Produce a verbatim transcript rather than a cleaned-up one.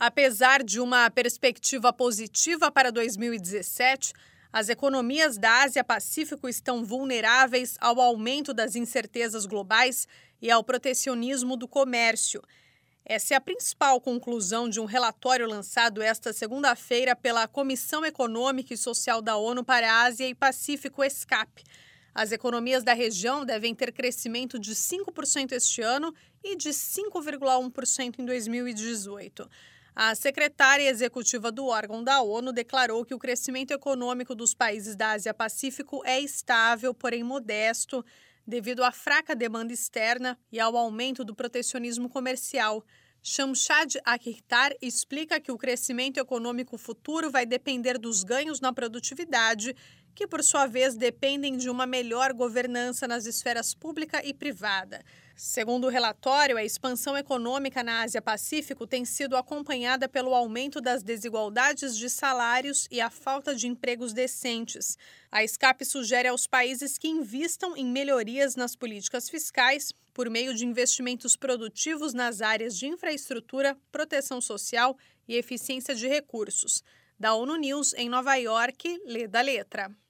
Apesar de uma perspectiva positiva para dois mil e dezessete, as economias da Ásia-Pacífico estão vulneráveis ao aumento das incertezas globais e ao protecionismo do comércio. Essa é a principal conclusão de um relatório lançado esta segunda-feira pela Comissão Econômica e Social da ONU para a Ásia e Pacífico, ESCAP. As economias da região devem ter crescimento de cinco por cento este ano e de cinco vírgula um por cento em dois mil e dezoito. A secretária executiva do órgão da ONU declarou que o crescimento econômico dos países da Ásia-Pacífico é estável, porém modesto, devido à fraca demanda externa e ao aumento do protecionismo comercial. Shamshad Akhtar explica que o crescimento econômico futuro vai depender dos ganhos na produtividade, que, por sua vez, dependem de uma melhor governança nas esferas pública e privada. Segundo o relatório, a expansão econômica na Ásia-Pacífico tem sido acompanhada pelo aumento das desigualdades de salários e a falta de empregos decentes. A ESCAP sugere aos países que invistam em melhorias nas políticas fiscais por meio de investimentos produtivos nas áreas de infraestrutura, proteção social e eficiência de recursos. Da ONU News, em Nova York, lê da letra.